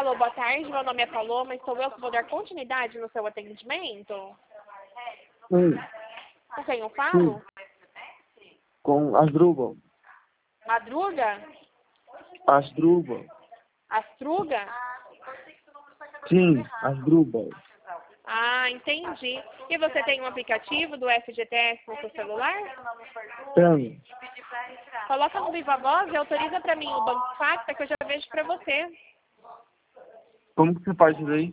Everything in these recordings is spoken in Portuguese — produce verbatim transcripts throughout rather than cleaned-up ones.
Alô, boa tarde, meu nome é Paloma, estou eu que vou dar continuidade no seu atendimento. Sim, Com quem eu falo? sim, com Asdrubal. Madruga? Asdrubal. Astruga? Sim, Asdrubal. Ah, entendi. E você tem um aplicativo do F G T S no seu celular? Tenho. Coloca no Viva Voz e autoriza para mim o Banco Facta que eu já vejo para você. Como que você faz isso aí?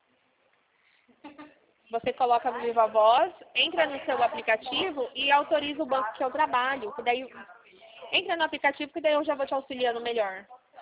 Você coloca no Viva Voz, entra no seu aplicativo e autoriza o banco que eu trabalho. Que daí, entra no aplicativo que daí eu já vou te auxiliando melhor.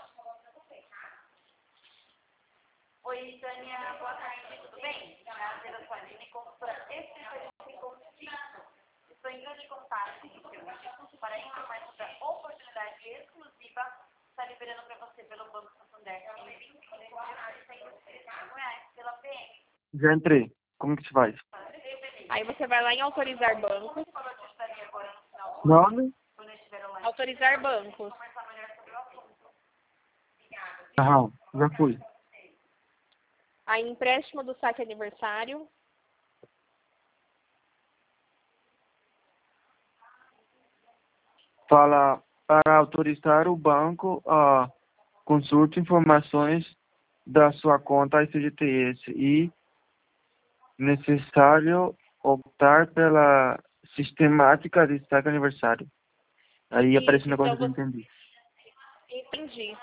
Oi, Tânia, boa tarde, tudo bem? Prazer, eu sou a Aline, consultora especialista em conflito. Estou entrando em contato com o seu instituto para informar sobre a oportunidade exclusiva que está liberando para você pelo Banco Santander em vinte mil reais pela P M. Já entrei. Como que se faz? Aí você vai lá em autorizar bancos. Nome? Autorizar bancos. Aham, já fui. Aí empréstimo do saque aniversário. Fala para autorizar o banco a consulte informações da sua conta F G T S e necessário optar pela sistemática de saque aniversário. Aí Isso, aparece um negócio então que eu você... entendi. Entendi.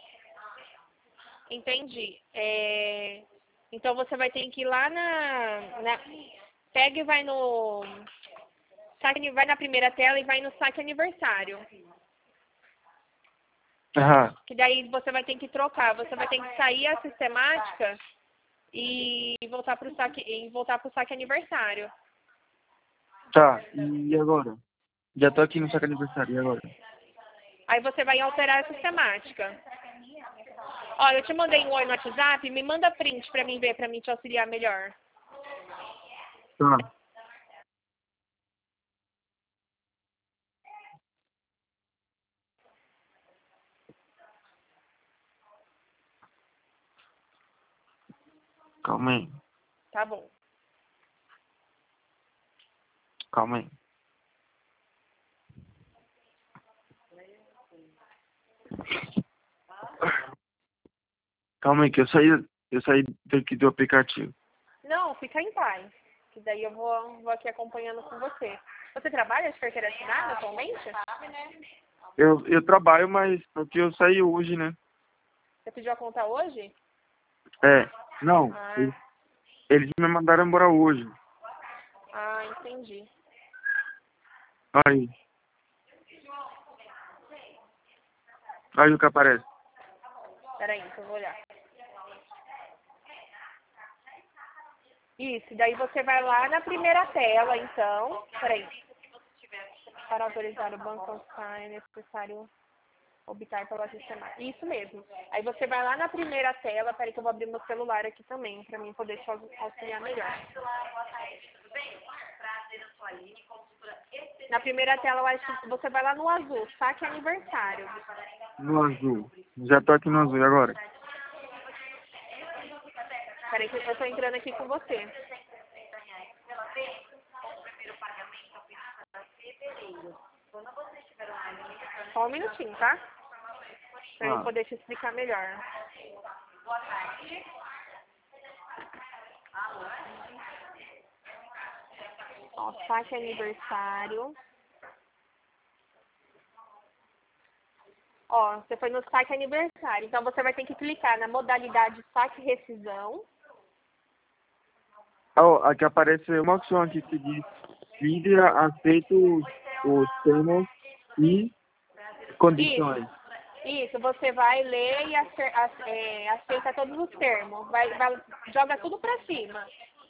Entendi. É... Então você vai ter que ir lá na... na... Pega e vai no... Saque... Vai na primeira tela e vai no saque aniversário. Aham, Que daí você vai ter que trocar. Você vai ter que sair a sistemática e voltar para o saque, e voltar pro saque aniversário. tá. E agora? Já tô aqui no saque aniversário, e agora? Aí você vai alterar a sistemática. Ó, eu te mandei um oi no WhatsApp, me manda print pra mim ver, pra mim te auxiliar melhor. Tá. Calma aí, Tá bom. calma aí. Calma aí, que eu saí, eu saí daqui do aplicativo. Não, fica em paz. Que daí eu vou, vou aqui acompanhando com você. Você trabalha de carteira assinada atualmente? Eu, eu trabalho, mas porque eu saí hoje, né? Você pediu a conta hoje? É, não, Ah, eles, eles me mandaram embora hoje. ah, entendi. Aí, aí o que aparece. Peraí, que eu vou olhar. Isso, daí você vai lá na primeira tela, então. Peraí. Para autorizar o banco é necessário optar pela sistemática. Isso mesmo. Aí você vai lá na primeira tela, peraí que eu vou abrir meu celular aqui também, para mim poder te auxiliar melhor. Na primeira tela, eu acho que você vai lá no azul, saque aniversário. No azul. Já tô aqui no azul, e agora? Peraí que eu tô entrando aqui com você. Só um minutinho, tá? Pra eu Ah, poder te explicar melhor. Ó, saque aniversário. Ó, você foi no saque aniversário. Então você vai ter que clicar na modalidade saque rescisão. oh, aqui aparece uma opção aqui que diz Lídia aceita os, os termos e condições. Isso. Isso, você vai ler e acer, a- é, aceita todos os termos. Vai, vai, joga tudo pra cima.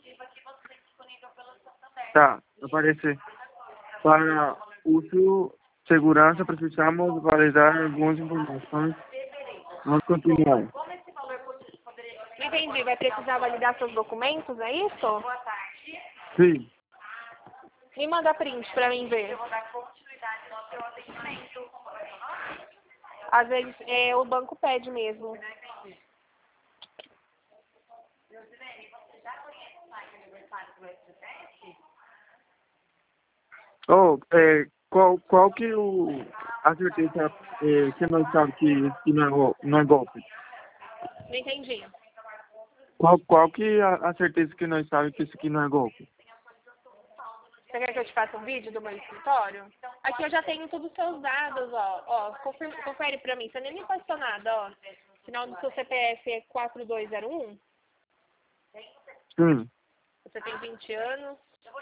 Tá, aparece. Para uso segurança, precisamos validar algumas informações. Vamos continuar. Entendi. Vai precisar validar seus documentos, é isso? Sim, Me manda print pra mim ver. Às vezes é, o banco pede mesmo. Oh, é, qual, qual que o, a certeza é, que nós sabemos que, que não, é, gol- não é golpe? Não entendi. Qual, qual que a, a certeza que nós sabemos que isso aqui não é golpe? Você quer que eu te faça um vídeo do meu escritório? Aqui eu já tenho todos os seus dados, ó. Ó, confere, confere pra mim. Você nem me passou nada, ó. Final do seu C P F é quatro dois zero um. Sim. Você tem vinte anos.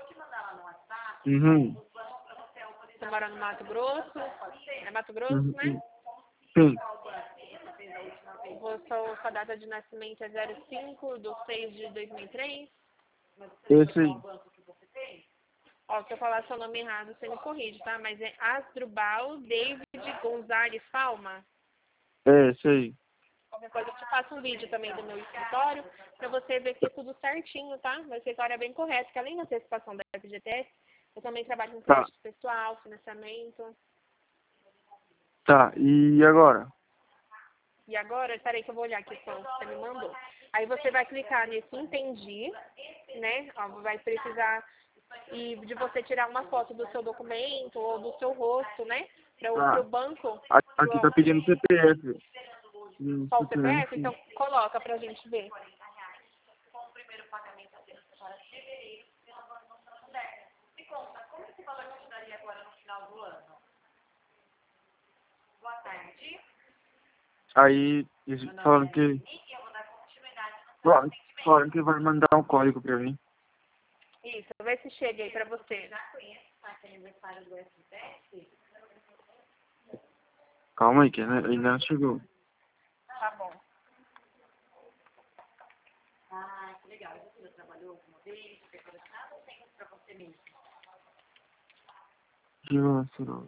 Uhum. Você mora no Mato Grosso. É Mato Grosso, Uhum. né? Sim. Sua, sua data de nascimento é zero cinco de seis de dois mil e três. Esse aí. Ó, se eu falar seu nome errado, você me corrige, tá? Mas é Asdrubal David Gonzalez Palma. É, esse aí. Qualquer coisa eu te faço um vídeo também do meu escritório pra você ver que é tudo certinho, tá? Meu escritório é bem correto, que além da antecipação da F G T S, eu também trabalho com Tá. crédito pessoal, financiamento. Tá, e agora? E agora, peraí que eu vou olhar aqui só o que você me mandou. Aí você vai clicar nesse entendi, né? Ó, vai precisar e de você tirar uma foto do seu documento ou do seu rosto, né? Para o Tá. banco. A- Aqui tá pedindo C P F. Hum, Qual o C P F? C P F. Então coloca pra gente ver. Aí, eles falaram que... Falaram que vai mandar um código pra mim. Isso, vê se chega aí pra você. Calma aí, que ainda ainda não chegou. Tá bom. Que nossa,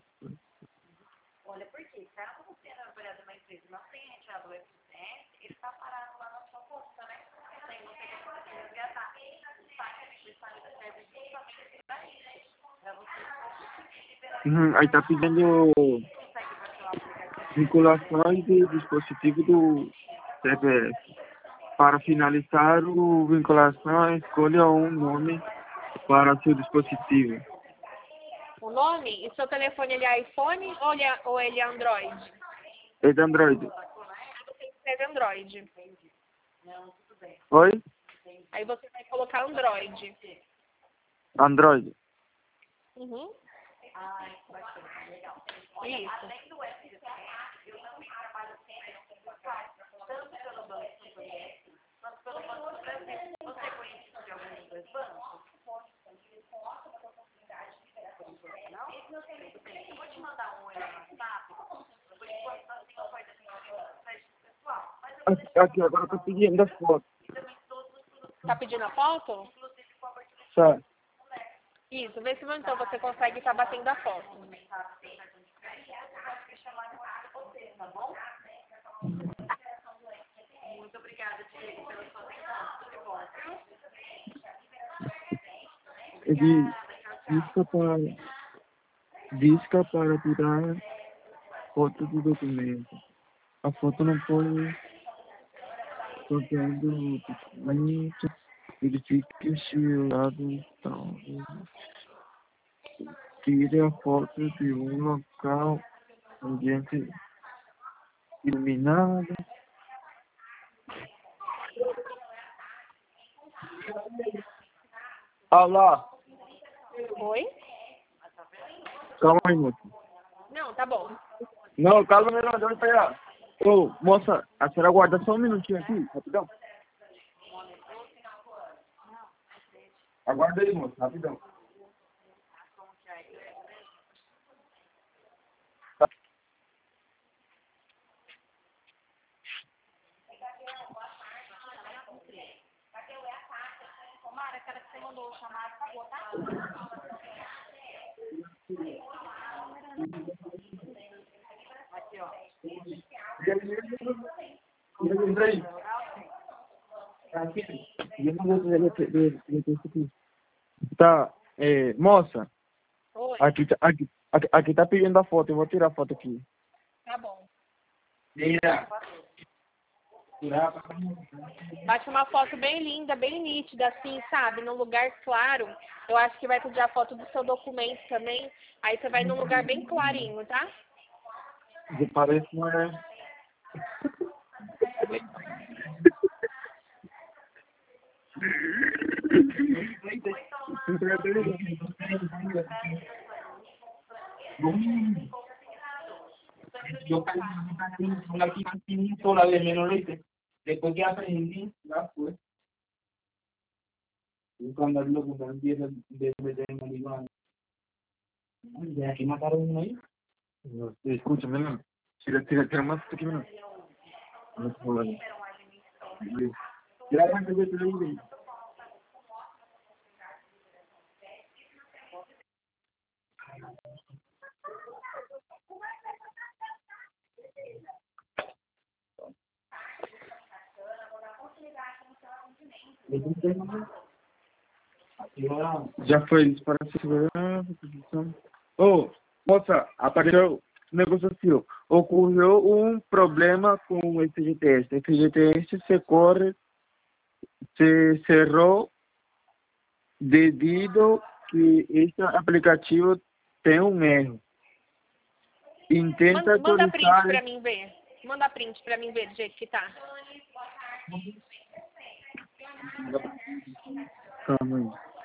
Uhum, aí tá pedindo vinculações de dispositivo do C P F. Para finalizar o vinculação, escolha um nome para seu dispositivo. O nome? E seu telefone ele é iPhone ou ele é, ou ele é Android? É de Android. Você escreve Android. Oi? Aí você vai colocar Android. Android. Uhum. Isso. Aqui, aqui agora tá pedindo a foto. Tá pedindo a foto? Tá. Isso, vê se então você consegue estar batendo a foto. Ele disca para, disca para tirar foto do documento. A foto não pode contendo o documento. Verifique se o lado está. Tire a foto de um local, ambiente iluminado. Olá. Oi? Calma aí, moça. Não, tá bom. Não, calma aí, não, deixa eu pegar. Ô, moça, a senhora aguarda só um minutinho aqui, rapidão. Aguarda aí, moça, rapidão. Tá, é, moça, Oi, aqui, tá- aqui, aqui, aqui tá pedindo a foto, eu vou tirar a foto aqui. tá bom. Mira. Bate uma foto bem linda, bem nítida, assim, sabe? Num lugar claro. Eu acho que vai pedir a foto do seu documento também. Aí você vai num lugar bem clarinho, tá? Que parece uma... Yo casi una piscina sola de menor, ¿viste? Después que aprendí, ya fue. Cuando lo que no empieza de meter en marihuana. ¿Ya aquí mataron uno ahí? No sé, escúchame, no. Tira, tira, tira más aquí, no. No se puede. Ya cuánto que te lo digo. Já foi disparado para segurança, posição. Oh, moça, apareceu um negócio assim. Ocorreu um problema com o F G T S. O F G T S se corre, se cerrou devido que este aplicativo tem um erro. Intenta Manda, manda print atualizar. pra mim ver. Manda print pra mim ver do jeito que tá. Calma aí.